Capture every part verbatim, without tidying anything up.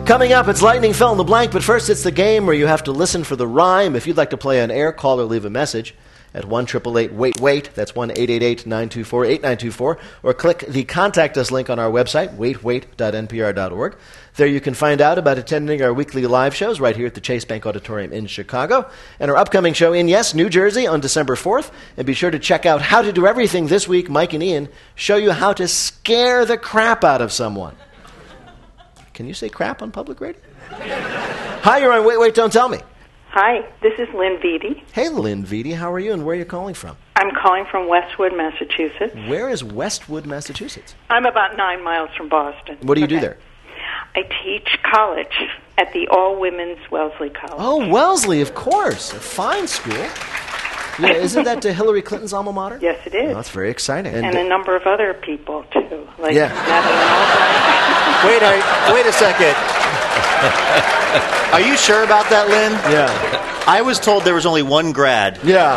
Coming up, it's Lightning Fill in the Blank, but first it's the game where you have to listen for the rhyme. If you'd like to play on air, call or leave a message at one eight eight eight wait wait. That's one eight eight eight nine two four eight nine two four. Or click the Contact Us link on our website, wait wait dot n p r dot org. There you can find out about attending our weekly live shows right here at the Chase Bank Auditorium in Chicago, and our upcoming show in, yes, New Jersey on December fourth. And be sure to check out How to Do Everything this week. Mike and Ian show you how to scare the crap out of someone. Can you say crap on public radio? Hi, you're on Wait, Wait, Don't Tell Me. Hi, this is Lynn Vitti. Hey, Lynn Vitti, how are you and where are you calling from? I'm calling from Westwood, Massachusetts. Where is Westwood, Massachusetts? I'm about nine miles from Boston. What do you okay. do there? I teach college at the all-women's Wellesley College. Oh, Wellesley, of course. A fine school. Yeah, isn't that uh, Hillary Clinton's alma mater? Yes, it is. Oh, that's very exciting. And, and a number of other people, too. Like yeah. Wait, I, wait a second. Are you sure about that, Lynn? Yeah. I was told there was only one grad. Yeah.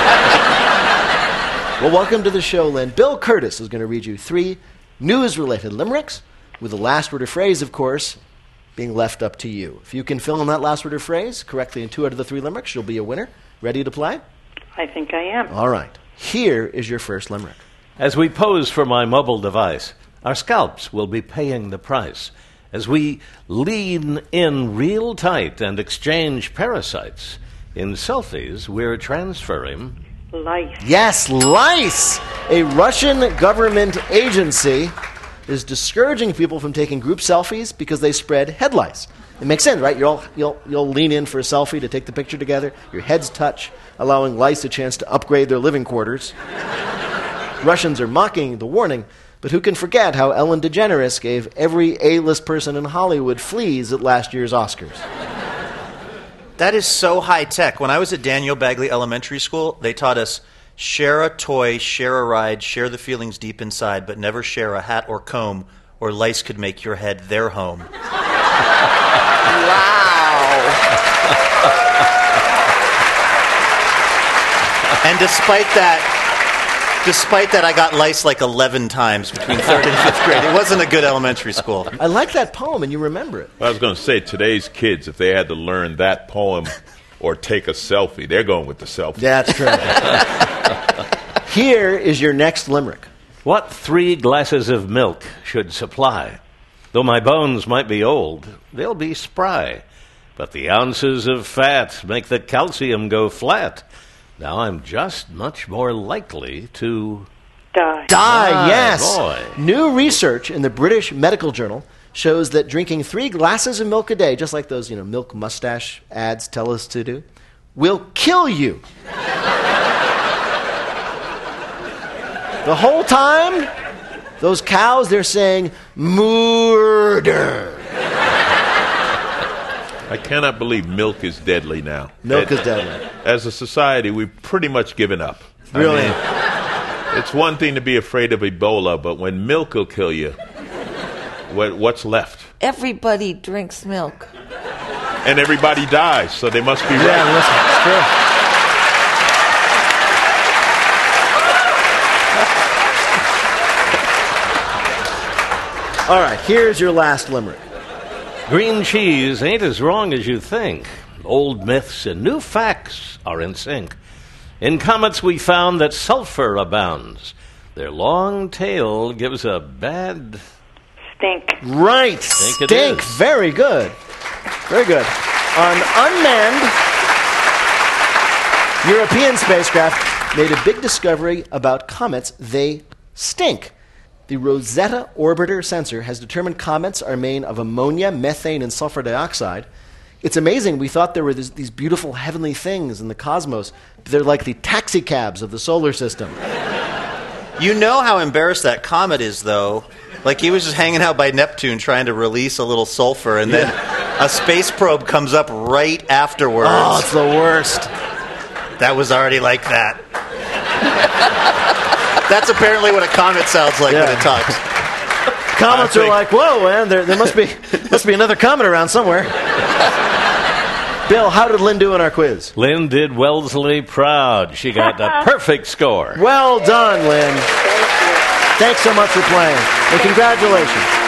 Well, welcome to the show, Lynn. Bill Curtis is going to read you three news-related limericks, with the last word or phrase, of course, being left up to you. If you can fill in that last word or phrase correctly in two out of the three limericks, you'll be a winner. Ready to play? I think I am. All right. Here is your first limerick. As we pose for my mobile device, our scalps will be paying the price. As we lean in real tight and exchange parasites, in selfies we're transferring... Lice. Yes, lice! A Russian government agency is discouraging people from taking group selfies because they spread head lice. It makes sense, right? You'll, you'll, you'll lean in for a selfie to take the picture together. Your heads touch, allowing lice a chance to upgrade their living quarters. Russians are mocking the warning, but who can forget how Ellen DeGeneres gave every A-list person in Hollywood fleas at last year's Oscars? That is so high-tech. When I was at Daniel Bagley Elementary School, they taught us share a toy, share a ride, share the feelings deep inside, but never share a hat or comb, or lice could make your head their home. Wow. And despite that, despite that, I got lice like eleven times between third and fifth grade. It wasn't a good elementary school. I like that poem, and you remember it. Well, I was going to say, today's kids, if they had to learn that poem or take a selfie, they're going with the selfie. That's true. Here is your next limerick. What three glasses of milk should supply? Though my bones might be old, they'll be spry. But the ounces of fat make the calcium go flat. Now I'm just much more likely to... Die. Die, yes. Boy. New research in the British Medical Journal shows that drinking three glasses of milk a day, just like those, you know, milk mustache ads tell us to do, will kill you. The whole time, those cows, they're saying, murder. I cannot believe milk is deadly now. Milk It- is deadly. As a society, we've pretty much given up. Really? I mean, it's one thing to be afraid of Ebola, but when milk will kill you, what, what's left? Everybody drinks milk. And everybody dies, so they must be right. Yeah, listen, it's true. All right, here's your last limerick. Green cheese ain't as wrong as you think. Old myths and new facts are in sync. In comets we found that sulfur abounds. Their long tail gives a bad... Stink. Right, Stink it stink. is. Very good. Very good. An unmanned European spacecraft made a big discovery about comets. They stink. The Rosetta Orbiter sensor has determined comets are made of ammonia, methane, and sulfur dioxide. It's amazing. We thought there were this, these beautiful heavenly things in the cosmos. But they're like the taxi cabs of the solar system. You know how embarrassed that comet is, though. Like, he was just hanging out by Neptune trying to release a little sulfur, and then a space probe comes up right afterwards. Oh, it's the worst. That was already like that. That's apparently what a comet sounds like Yeah. when it talks. Comets are think- like, whoa, man, there, there must be must be another comet around somewhere. Bill, how did Lynn do in our quiz? Lynn did Wellesley proud. She got the perfect score. Well done, Lynn. Thanks so much for playing, and congratulations.